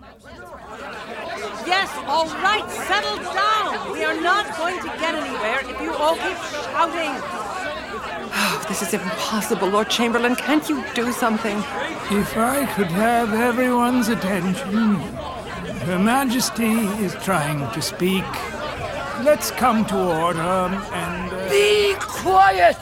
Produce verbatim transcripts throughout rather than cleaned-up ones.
Yes, all right, settle down. We are not going to get anywhere if you all keep shouting. Oh, this is impossible, Lord Chamberlain. Can't you do something? If I could have everyone's attention. Her Majesty is trying to speak. Let's come to order and... Uh... Be quiet!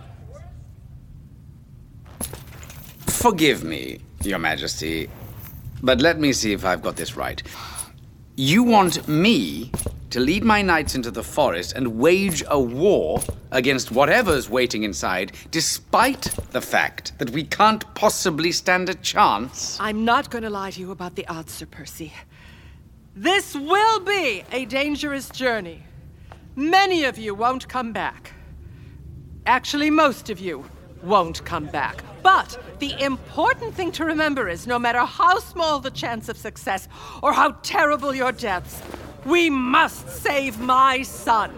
Forgive me, Your Majesty, but let me see if I've got this right. You want me to lead my knights into the forest and wage a war against whatever's waiting inside, despite the fact that we can't possibly stand a chance? I'm not going to lie to you about the odds, Sir Percy. This will be a dangerous journey. Many of you won't come back. Actually, most of you won't come back. But the important thing to remember is no matter how small the chance of success or how terrible your deaths, we must save my son.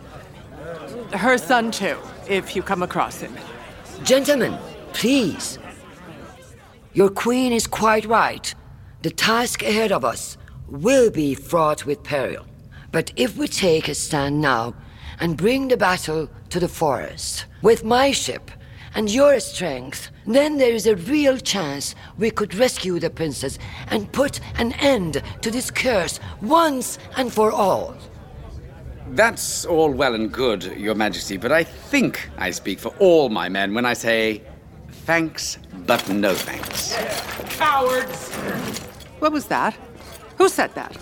Her son, too, if you come across him. Gentlemen, please. Your queen is quite right. The task ahead of us will be fraught with peril. But if we take a stand now and bring the battle to the forest, with my ship and your strength, then there is a real chance we could rescue the princess and put an end to this curse once and for all. That's all well and good, Your Majesty, but I think I speak for all my men when I say thanks, but no thanks. Cowards! What was that? Who said that?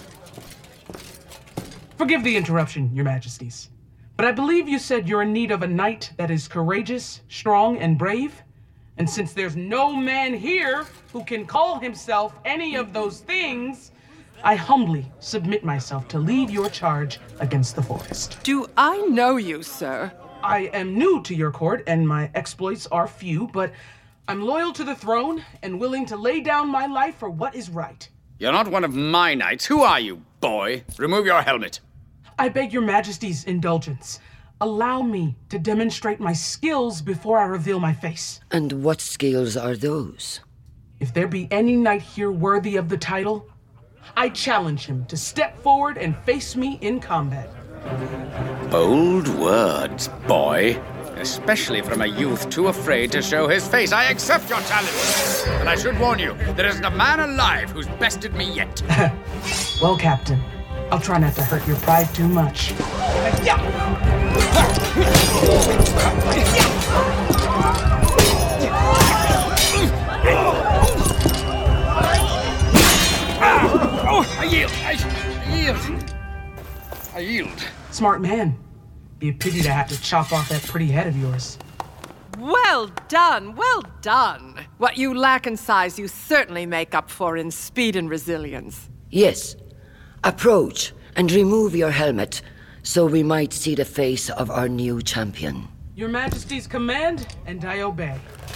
Forgive the interruption, Your Majesties, but I believe you said you're in need of a knight that is courageous, strong, and brave. And since there's no man here who can call himself any of those things, I humbly submit myself to lead your charge against the forest. Do I know you, sir? I am new to your court, and my exploits are few, but I'm loyal to the throne and willing to lay down my life for what is right. You're not one of my knights. Who are you, boy? Remove your helmet. I beg your Majesty's indulgence. Allow me to demonstrate my skills before I reveal my face. And what skills are those? If there be any knight here worthy of the title, I challenge him to step forward and face me in combat. Bold words, boy. Especially from a youth too afraid to show his face. I accept your challenge. And I should warn you, there isn't a man alive who's bested me yet. Well, Captain, I'll try not to hurt your pride too much. Oh, I yield. I yield. I yield. Smart man. Be a pity to have to chop off that pretty head of yours. Well done, well done. What you lack in size, you certainly make up for in speed and resilience. Yes. Approach and remove your helmet so we might see the face of our new champion. Your Majesty's command, and I obey.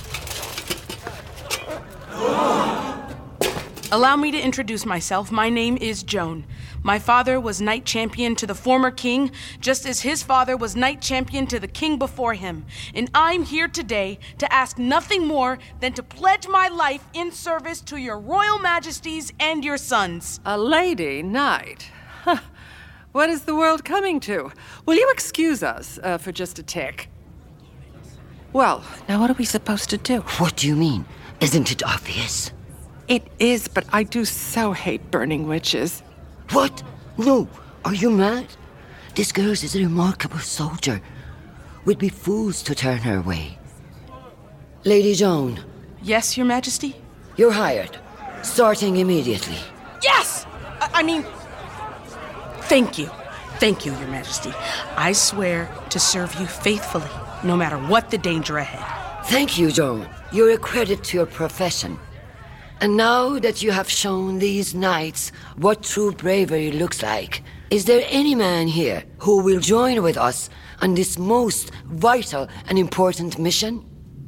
Allow me to introduce myself. My name is Joan. My father was knight champion to the former king, just as his father was knight champion to the king before him. And I'm here today to ask nothing more than to pledge my life in service to your royal majesties and your sons. A lady knight? Huh. What is the world coming to? Will you excuse us uh, for just a tick? Well, now what are we supposed to do? What do you mean? Isn't it obvious? It is, but I do so hate burning witches. What? No. Are you mad? This girl is a remarkable soldier. We'd be fools to turn her away. Lady Joan. Yes, Your Majesty? You're hired. Starting immediately. Yes! I, I mean... Thank you. Thank you, Your Majesty. I swear to serve you faithfully, no matter what the danger ahead. Thank you, Joan. You're a credit to your profession. And now that you have shown these knights what true bravery looks like, is there any man here who will join with us on this most vital and important mission?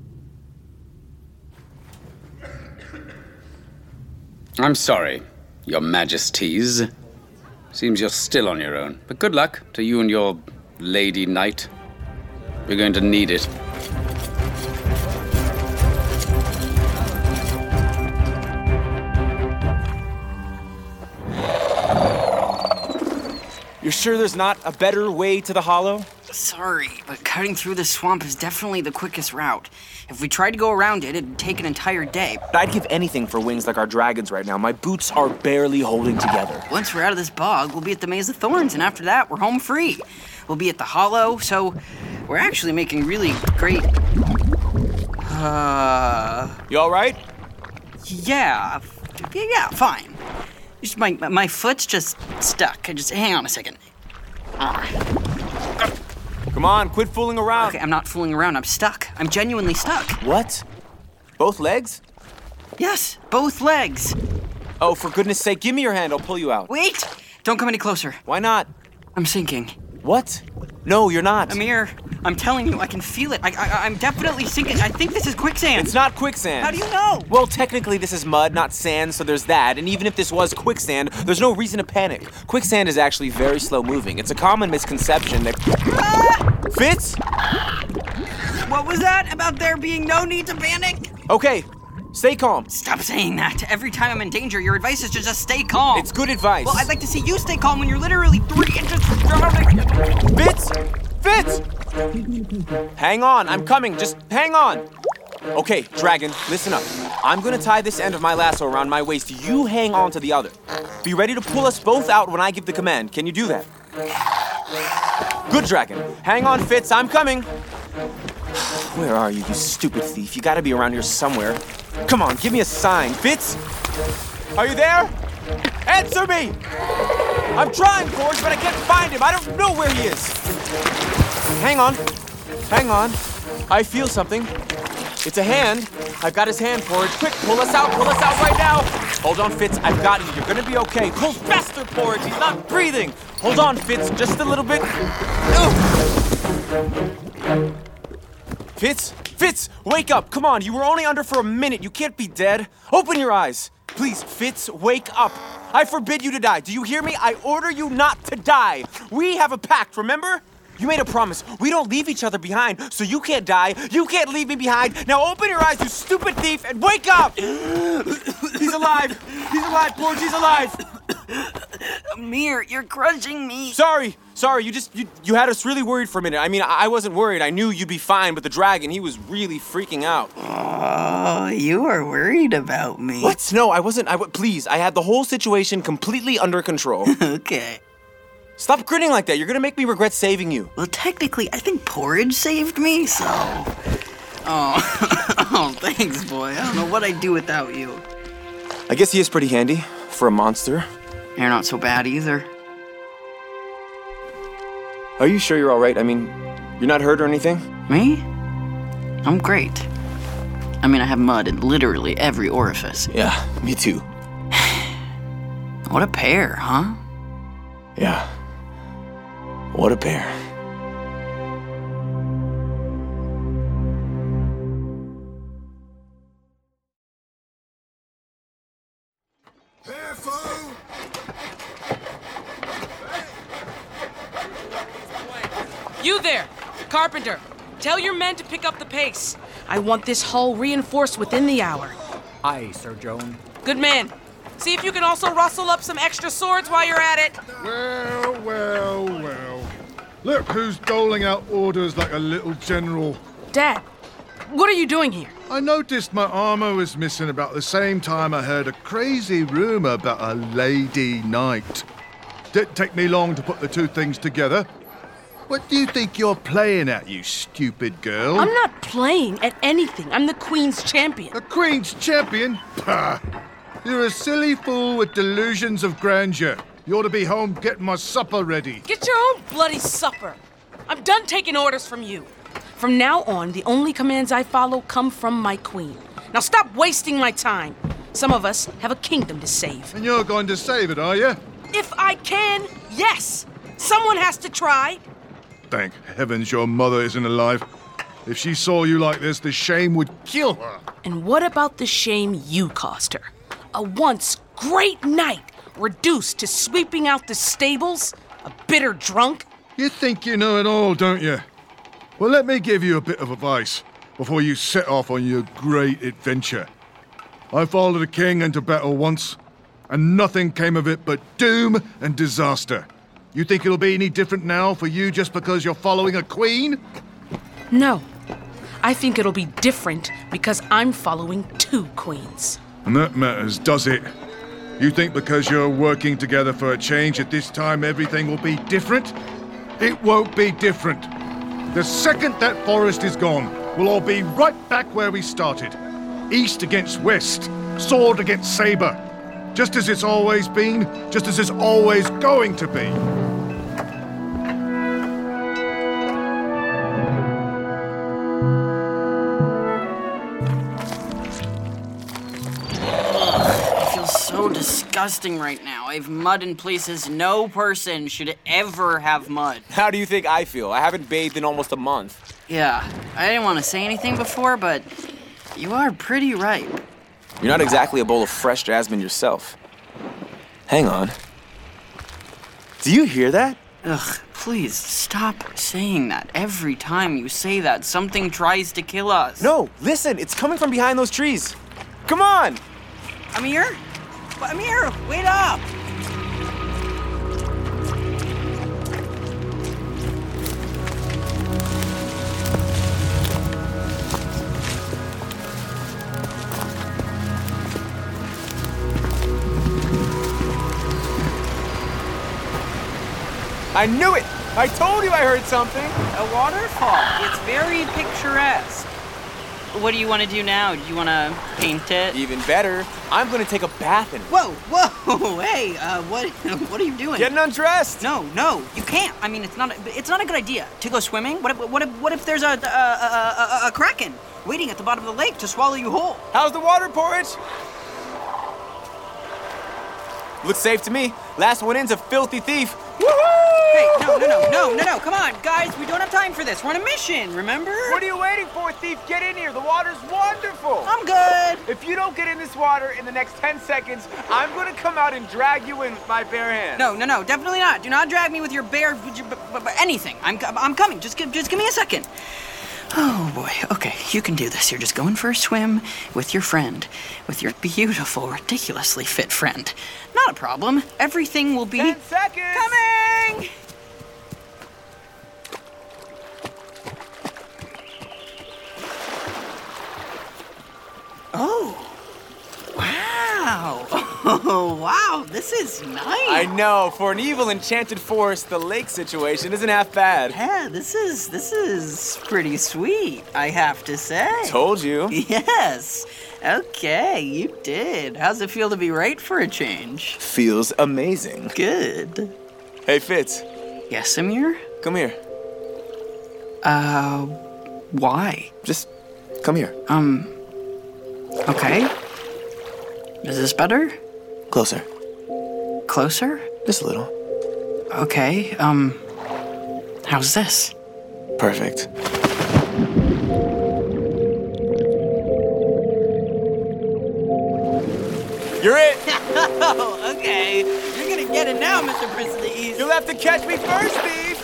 I'm sorry, Your Majesties. Seems you're still on your own. But good luck to you and your lady knight. You're going to need it. You're sure there's not a better way to the Hollow? Sorry, but cutting through the swamp is definitely the quickest route. If we tried to go around it, it'd take an entire day. I'd give anything for wings like our dragons right now. My boots are barely holding together. Once we're out of this bog, we'll be at the Maze of Thorns, and after that, we're home free. We'll be at the Hollow, so we're actually making really great... Uh... You all right? Yeah. Yeah, fine. Just my, my foot's just stuck. Just hang on a second. Come on, quit fooling around. Okay, I'm not fooling around. I'm stuck. I'm genuinely stuck. What? Both legs? Yes, both legs. Oh, for goodness sake, give me your hand. I'll pull you out. Wait! Don't come any closer. Why not? I'm sinking. What? No, you're not. Amir, I'm telling you, I can feel it. I, I, I'm definitely sinking. I think this is quicksand. It's not quicksand. How do you know? Well, technically this is mud, not sand, so there's that. And even if this was quicksand, there's no reason to panic. Quicksand is actually very slow moving. It's a common misconception that... Ah! Fitz? What was that about there being no need to panic? Okay, stay calm. Stop saying that. Every time I'm in danger, your advice is to just stay calm. It's good advice. Well, I'd like to see you stay calm when you're literally three inches from drowning. Fitz! Fitz! Hang on, I'm coming. Just hang on. Okay, Dragon, listen up. I'm gonna tie this end of my lasso around my waist. You hang on to the other. Be ready to pull us both out when I give the command. Can you do that? Good, Dragon. Hang on, Fitz. I'm coming. Where are you, you stupid thief? You gotta be around here somewhere. Come on, give me a sign. Fitz? Are you there? Answer me! I'm trying, Forge, but I can't find him. I don't know where he is. Hang on. Hang on. I feel something. It's a hand. I've got his hand, Porridge. Quick, pull us out. Pull us out right now. Hold on, Fitz. I've got you. You're gonna be okay. Pull faster, Porridge. He's not breathing. Hold on, Fitz. Just a little bit. Oh. Fitz? Fitz, wake up. Come on. You were only under for a minute. You can't be dead. Open your eyes. Please, Fitz, wake up. I forbid you to die. Do you hear me? I order you not to die. We have a pact, remember? You made a promise. We don't leave each other behind, so you can't die. You can't leave me behind. Now open your eyes, you stupid thief, and wake up! He's alive. He's alive, Porge. He's alive. Amir, you're crushing me. Sorry. Sorry, you just, you, you had us really worried for a minute. I mean, I wasn't worried. I knew you'd be fine, but the dragon, he was really freaking out. Oh, you were worried about me. What? No, I wasn't. I, please, I had the whole situation completely under control. Okay. Stop grinning like that. You're gonna make me regret saving you. Well, technically, I think Porridge saved me, so... Oh, oh, thanks, boy. I don't know what I'd do without you. I guess he is pretty handy for a monster. You're not so bad either. Are you sure you're all right? I mean, you're not hurt or anything? Me? I'm great. I mean, I have mud in literally every orifice. Yeah, me too. What a pair, huh? Yeah. What a pair. You there, Carpenter. Tell your men to pick up the pace. I want this hull reinforced within the hour. Aye, Sir Joan. Good man. See if you can also rustle up some extra swords while you're at it. Well, well, well. Look who's doling out orders like a little general. Dad, what are you doing here? I noticed my armor was missing about the same time I heard a crazy rumor about a lady knight. Didn't take me long to put the two things together. What do you think you're playing at, you stupid girl? I'm not playing at anything. I'm the Queen's champion. The Queen's champion? Pah! You're a silly fool with delusions of grandeur. You ought to be home getting my supper ready. Get your own bloody supper. I'm done taking orders from you. From now on, the only commands I follow come from my queen. Now stop wasting my time. Some of us have a kingdom to save. And you're going to save it, are you? If I can, yes. Someone has to try. Thank heavens your mother isn't alive. If she saw you like this, the shame would kill her. And what about the shame you caused her? A once great knight reduced to sweeping out the stables? A bitter drunk? You think you know it all, don't you? Well, let me give you a bit of advice before you set off on your great adventure. I followed a king into battle once, and nothing came of it but doom and disaster. You think it'll be any different now for you just because you're following a queen? No. I think it'll be different because I'm following two queens. And that matters, does it? You think because you're working together for a change at this time everything will be different? It won't be different. The second that forest is gone, we'll all be right back where we started. East against west, sword against saber. Just as it's always been, just as it's always going to be. So disgusting right now. I have mud in places no person should ever have mud. How do you think I feel? I haven't bathed in almost a month. Yeah, I didn't want to say anything before, but you are pretty ripe. You're not exactly a bowl of fresh jasmine yourself. Hang on. Do you hear that? Ugh, please stop saying that. Every time you say that, something tries to kill us. No, listen, it's coming from behind those trees. Come on! Amir? Amir, wait up! I knew it! I told you I heard something! A waterfall. It's very picturesque. What do you want to do now? Do you want to paint it? Even better, I'm going to take a bath in it. Whoa, whoa, hey, uh, what, what are you doing? Getting undressed. No, no, you can't. I mean, it's not, a, it's not a good idea to go swimming. What if, what if, what if there's a, a, a, a, a kraken waiting at the bottom of the lake to swallow you whole? How's the water porridge? Looks safe to me. Last one in's a filthy thief. Woohoo! Hey, no, no, no, no, no, no, come on, guys, we don't have time for this. We're on a mission, remember? What are you waiting for, thief? Get in here. The water's wonderful. I'm good. If you don't get in this water in the next ten seconds, I'm going to come out and drag you in with my bare hands. No, no, no, definitely not. Do not drag me with your bare, with your, b- b- b- anything. I'm, I'm coming. Just give, just give me a second. Oh, boy. Okay, you can do this. You're just going for a swim with your friend, with your beautiful, ridiculously fit friend. Not a problem. Everything will be... Ten seconds! Coming! Oh. Wow. Oh, wow. This is nice. I know. For an evil enchanted forest, the lake situation isn't half bad. Yeah, this is this is pretty sweet, I have to say. Told you. Yes. Okay, you did. How's it feel to be right for a change? Feels amazing. Good. Hey, Fitz. Yes, Amir? Come here. Uh, why? Just come here. Um, okay. Is this better? Closer. Closer? Just a little. Okay, um, how's this? Perfect. You're it! Oh, okay. You're gonna get it now, Mister Prince of the East. You'll have to catch me first, thief!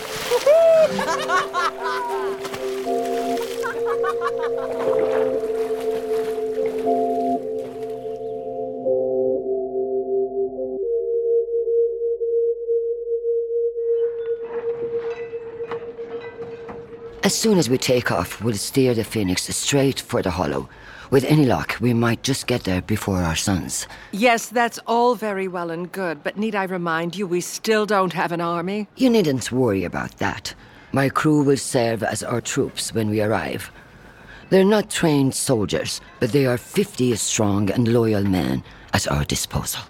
As soon as we take off, we'll steer the Phoenix straight for the Hollow. With any luck, we might just get there before our sons. Yes, that's all very well and good, but need I remind you, we still don't have an army? You needn't worry about that. My crew will serve as our troops when we arrive. They're not trained soldiers, but they are fifty strong and loyal men at our disposal.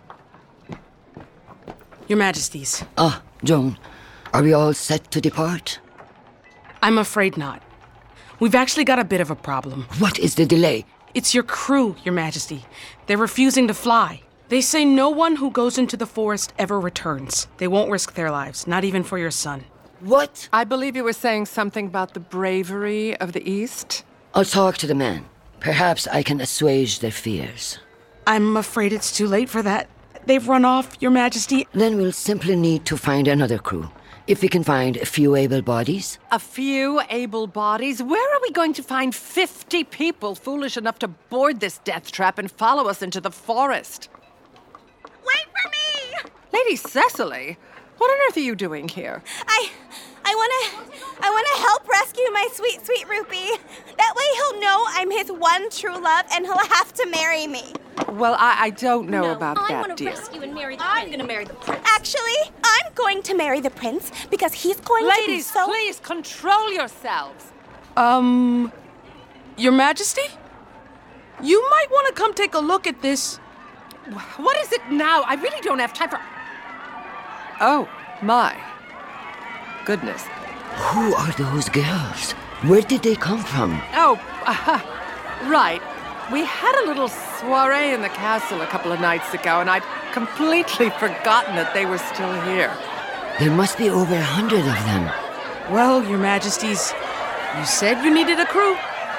Your Majesties. Ah, Joan, are we all set to depart? I'm afraid not. We've actually got a bit of a problem. What is the delay? It's your crew, Your Majesty. They're refusing to fly. They say no one who goes into the forest ever returns. They won't risk their lives, not even for your son. What? I believe you were saying something about the bravery of the East. I'll talk to the men. Perhaps I can assuage their fears. I'm afraid it's too late for that. They've run off, Your Majesty. Then we'll simply need to find another crew. If we can find a few able bodies. A few able bodies? Where are we going to find fifty people foolish enough to board this death trap and follow us into the forest? Wait for me! Lady Cecily? What on earth are you doing here? I... I wanna... I wanna help rescue my sweet, sweet Rupee. That way he'll know I'm his one true love and he'll have to marry me. Well, I, I don't know No, about I that, wanna dear. rescue and marry the I'm prince. gonna marry the prince. Actually, I'm going to marry the prince because he's going Ladies, to be so... please control yourselves. Um, Your Majesty? You might want to come take a look at this. What is it now? I really don't have time for... Oh, my. Goodness. Who are those girls? Where did they come from? Oh, uh, right. We had a little soiree in the castle a couple of nights ago, and I'd completely forgotten that they were still here. There must be over a hundred of them. Well, Your Majesties, you said you needed a crew.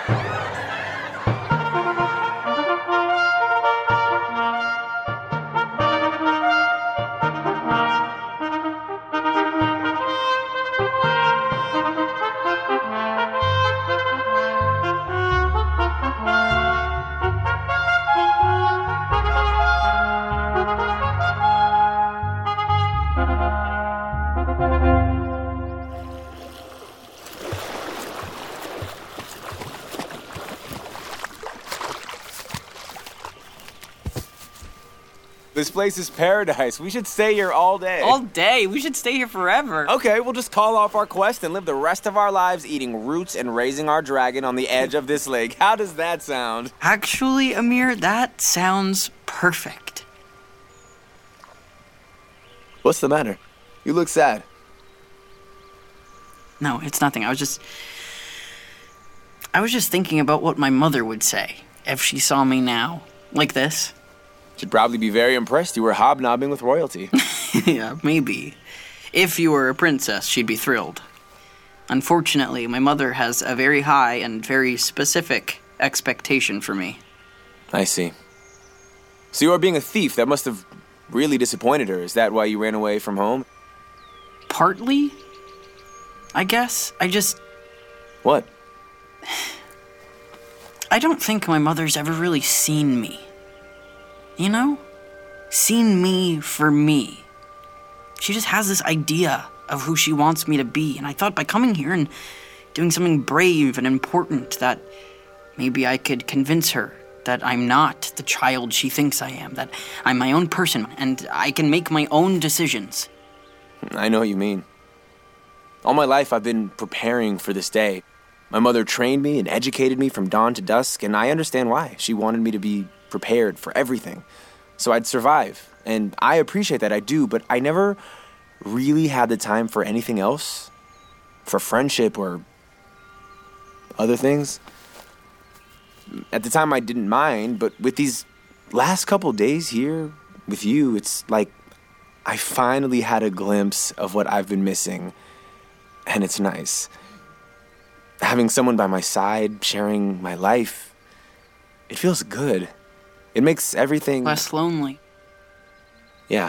This place is paradise. We should stay here all day. All day? We should stay here forever. Okay, we'll just call off our quest and live the rest of our lives eating roots and raising our dragon on the edge of this lake. How does that sound? Actually, Amir, that sounds perfect. What's the matter? You look sad. No, it's nothing. I was just... I was just thinking about what my mother would say if she saw me now. Like this. She'd probably be very impressed you were hobnobbing with royalty. Yeah, maybe. If you were a princess, she'd be thrilled. Unfortunately, my mother has a very high and very specific expectation for me. I see. So you are being a thief. That must have really disappointed her. Is that why you ran away from home? Partly, I guess. I just... What? I don't think my mother's ever really seen me. You know? Seen me for me. She just has this idea of who she wants me to be, and I thought by coming here and doing something brave and important that maybe I could convince her that I'm not the child she thinks I am, that I'm my own person, and I can make my own decisions. I know what you mean. All my life I've been preparing for this day. My mother trained me and educated me from dawn to dusk, and I understand why. She wanted me to be prepared for everything, so I'd survive. And I appreciate that, I do, but I never really had the time for anything else. For friendship or other things. At the time I didn't mind, but with these last couple days here with you, it's like I finally had a glimpse of what I've been missing. And it's nice. Having someone by my side, sharing my life, it feels good. It makes everything... Less lonely. Yeah.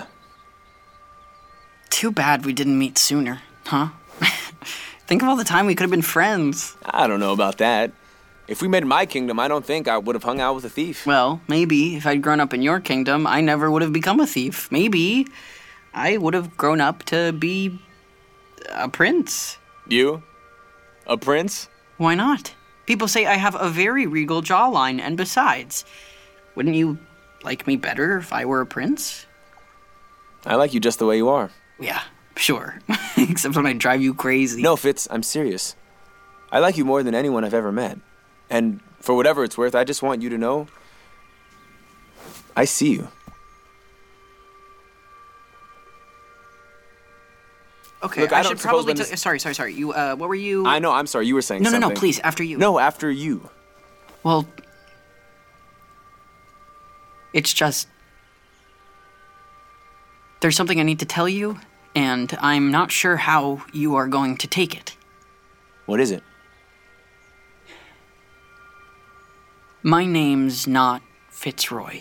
Too bad we didn't meet sooner, huh? Think of all the time we could have been friends. I don't know about that. If we met in my kingdom, I don't think I would have hung out with a thief. Well, maybe if I'd grown up in your kingdom, I never would have become a thief. Maybe I would have grown up to be a prince. You? A prince? Why not? People say I have a very regal jawline, and besides, wouldn't you like me better if I were a prince? I like you just the way you are. Yeah, sure. Except when I drive you crazy. No, Fitz, I'm serious. I like you more than anyone I've ever met. And for whatever it's worth, I just want you to know I see you. Okay, Look, I, I don't should probably... suppose T- sorry, sorry, sorry. You, uh, what were you... I know, I'm sorry, you were saying no, something. No, no, no, please, after you. No, after you. Well, it's just... There's something I need to tell you, and I'm not sure how you are going to take it. What is it? My name's not Fitzroy.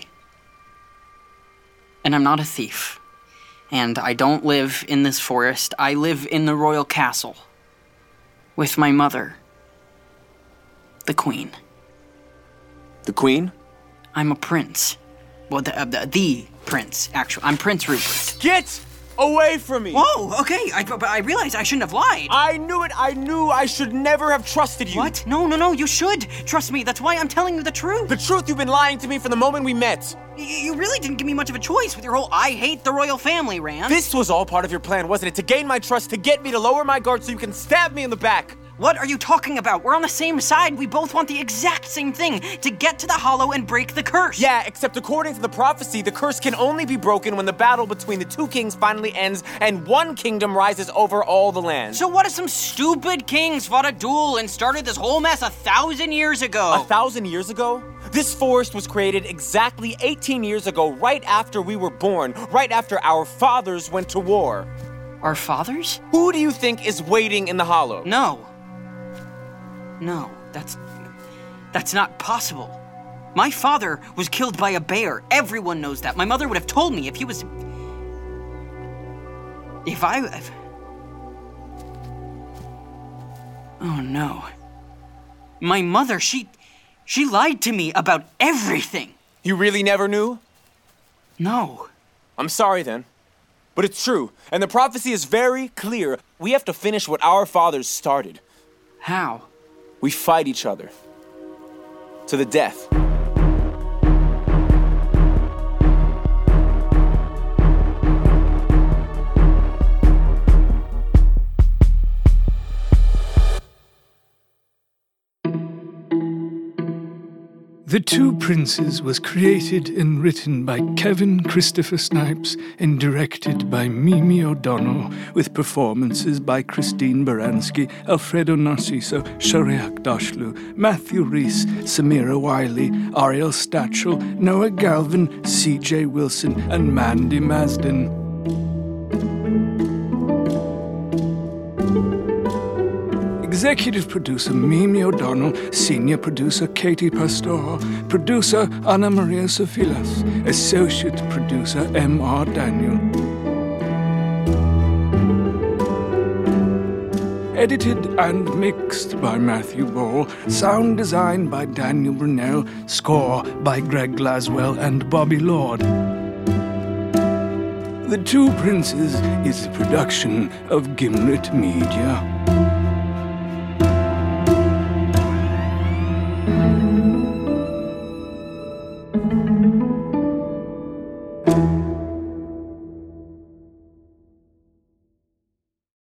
And I'm not a thief. And I don't live in this forest. I live in the royal castle. With my mother. The Queen. The Queen? I'm a prince. Well, the, uh, the, the prince, actually. I'm Prince Rupert. Get Away from me! Whoa, okay, I, but I realized I shouldn't have lied. I knew it! I knew I should never have trusted you! What? No, no, no, you should trust me. That's why I'm telling you the truth. The truth? You've been lying to me from the moment we met. Y- you really didn't give me much of a choice with your whole I hate the royal family rant. This was all part of your plan, wasn't it? To gain my trust, to get me to lower my guard so you can stab me in the back. What are you talking about? We're on the same side. We both want the exact same thing, to get to the Hollow and break the curse. Yeah, except according to the prophecy, the curse can only be broken when the battle between the two kings finally ends and one kingdom rises over all the land. So what if some stupid kings fought a duel and started this whole mess a thousand years ago? A thousand years ago? This forest was created exactly eighteen years ago, right after we were born, right after our fathers went to war. Our fathers? Who do you think is waiting in the Hollow? No. No, that's... that's not possible. My father was killed by a bear. Everyone knows that. My mother would have told me if he was... If I... If... Oh, no. My mother, she... She lied to me about everything. You really never knew? No. I'm sorry then. But it's true, and the prophecy is very clear. We have to finish what our fathers started. How? We fight each other. To the death. The Two Princes was created and written by Kevin Christopher Snipes and directed by Mimi O'Donnell, with performances by Christine Baranski, Alfredo Narciso, Shareek Dashlu, Matthew Reese, Samira Wiley, Ariel Stachel, Noah Galvin, C J Wilson, and Mandy Masden. Executive producer Mimi O'Donnell, senior producer Katie Pastor, producer Ana Maria Sofilas, associate producer M R Daniel. Edited and mixed by Matthew Ball, sound design by Daniel Brunel, score by Greg Glaswell and Bobby Lord. The Two Princes is a production of Gimlet Media.